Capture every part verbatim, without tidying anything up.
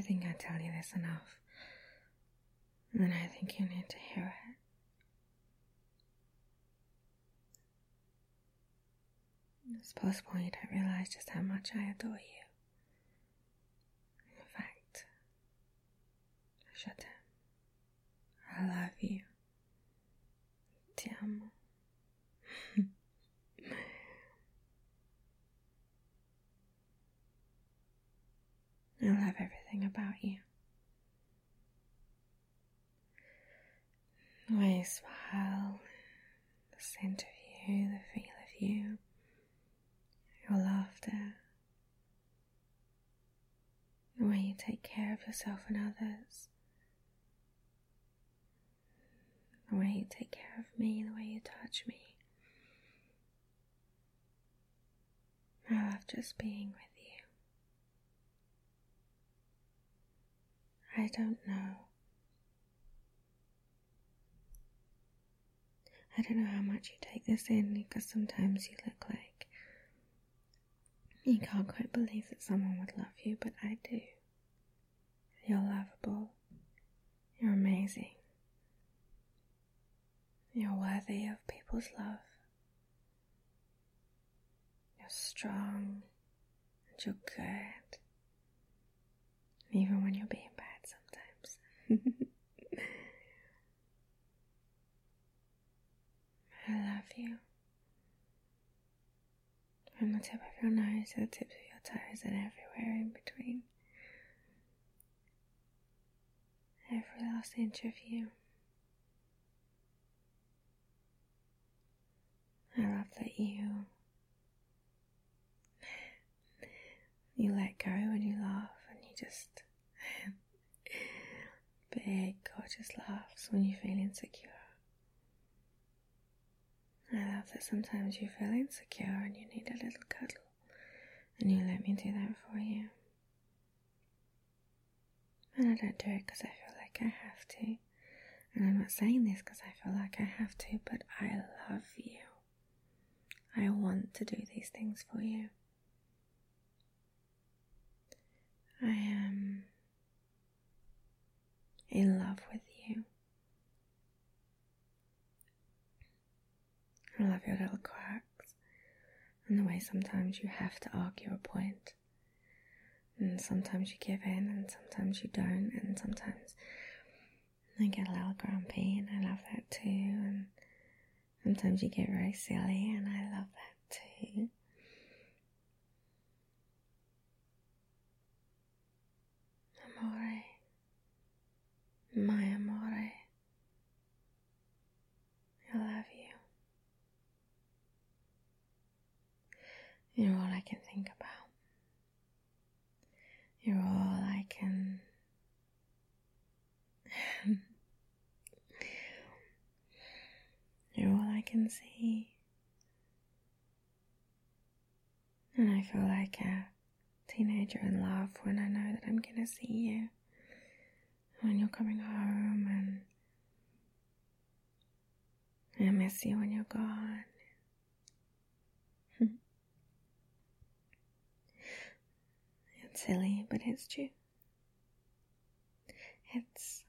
think I tell you this enough, and then I think you need to hear it. It's possible you don't realise just how much I adore you. In fact, je t'aime. I love you. Ti amo. I love everything about you. The way you smile, the scent of you, the feel of you, your laughter, the way you take care of yourself and others, the way you take care of me, the way you touch me. I love just being with you. I don't know. I don't know how much you take this in, because sometimes you look like you can't quite believe that someone would love you, but I do. You're lovable. You're amazing. You're worthy of people's love. You're strong and you're good. Even when you're being bad sometimes. I love you. From the tip of your nose to the tips of your toes and everywhere in between. Every last inch of you. I love that you you let go and you laugh and you just big gorgeous laughs when you feel insecure. I love that sometimes you feel insecure and you need a little cuddle, and you let me do that for you. And I don't do it because I feel like I have to, and I'm not saying this because I feel like I have to, but I love you. I want to do these things for you. I am in love with you. I love your little quirks and the way sometimes you have to argue a point, and sometimes you give in and sometimes you don't, and sometimes I get a little grumpy, and I love that too, and sometimes you get very silly, and I love that too. Amore, my amore, I love you. You're all I can think about. You're all I can You're all I can see. And I feel like a teenager in love when I know that I'm gonna see you when you're coming home, and I miss you when you're gone. It's silly, but it's true. It's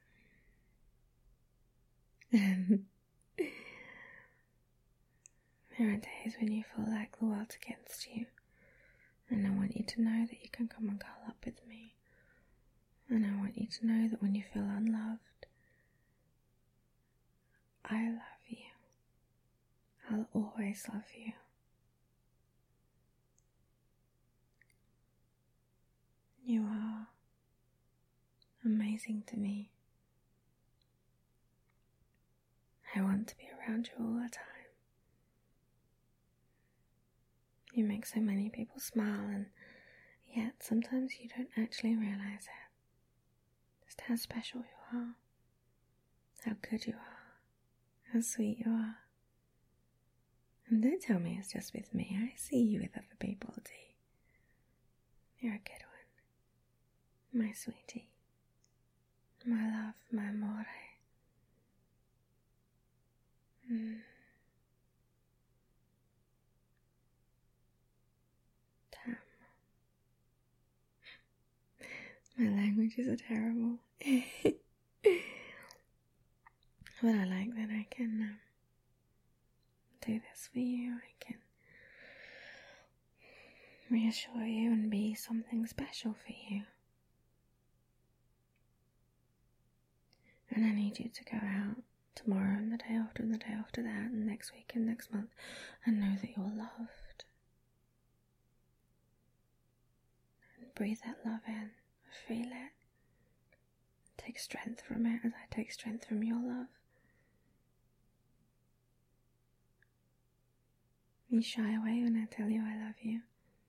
there are days when you feel like the world's against you, and I want you to know that you can come and curl up with me, and I want you to know that when you feel unloved, I love you. I'll always love you. You are amazing to me. I want to be around you all the time. You make so many people smile, and yet sometimes you don't actually realize it. Just how special you are, how good you are, how sweet you are. And don't tell me it's just with me. I see you with other people too. You're a good one, my sweetie, my love, my amore. Mm. My languages are terrible. But I like that I can um, do this for you. I can reassure you and be something special for you. And I need you to go out tomorrow and the day after and the day after that and next week and next month and know that you're loved. And breathe that love in, feel it. Take strength from it as I take strength from your love. You shy away when I tell you I love you.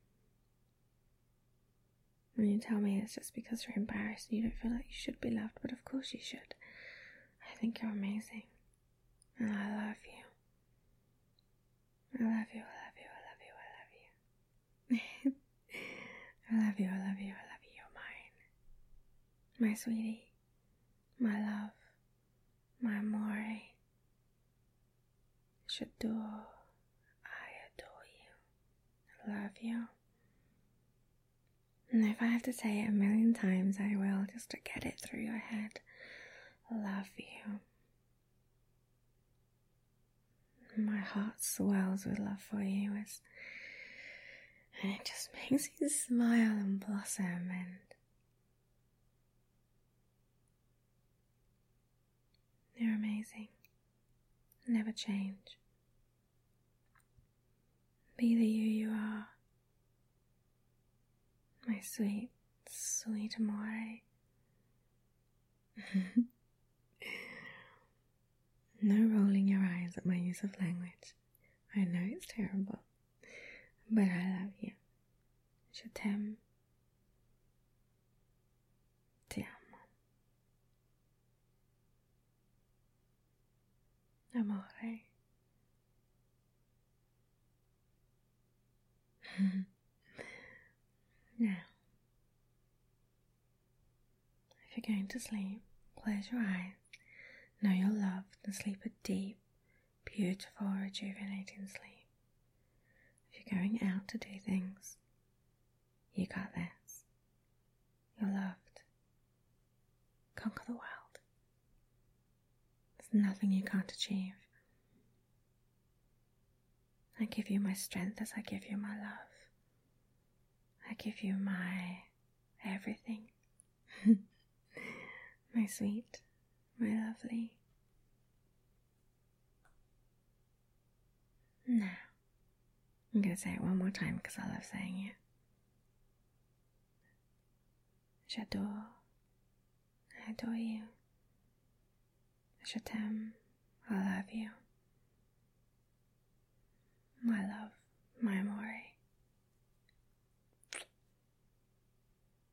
When you tell me it's just because you're embarrassed and you don't feel like you should be loved, but of course you should. I think you're amazing. And I love you. I love you, I love you, I love you, I love you. I love you, I love you, I love you, you're mine. My sweetie. My love. My amore. J'adore. I adore you. I love you. And if I have to say it a million times, I will, just to get it through your head. Love you. My heart swells with love for you, as, and it just makes you smile and blossom, and you're amazing. Never change. Be the you you are. My sweet, sweet amore. No rolling your eyes at my use of language. I know it's terrible, but I love you. Je t'aime. Ti amo. Amore. Now, if you're going to sleep, close your eyes. Know you're loved and sleep a deep, beautiful, rejuvenating sleep. If you're going out to do things, you got this. You're loved. Conquer the world. There's nothing you can't achieve. I give you my strength as I give you my love. I give you my everything. My sweet, my lovely. Now, I'm going to say it one more time because I love saying it. J'adore. I adore you. Je t'aime. I love you. My love.